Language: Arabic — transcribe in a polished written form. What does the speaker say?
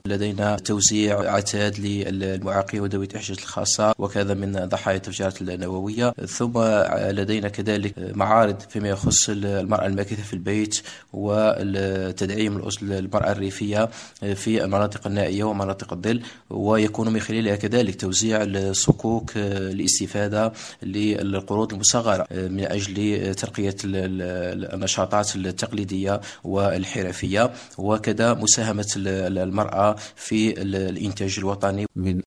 لدينا توزيع عتاد للمعاقين وذوي الاحتياجات الخاصة وكذا من ضحايا التفجيرات النووية. ثم لدينا كذلك معارض فيما يخص المرأة الماكثة في البيت وتدعيم المرأة الريفية في المناطق النائية ومناطق الظل، ويكون من خلالها كذلك توزيع الصكوك الاستفادة للقروض المصغرة من أجل ترقية النشاطات التقليدية والحرفية، وكذا مساهمة المرأة في الإنتاج الوطني.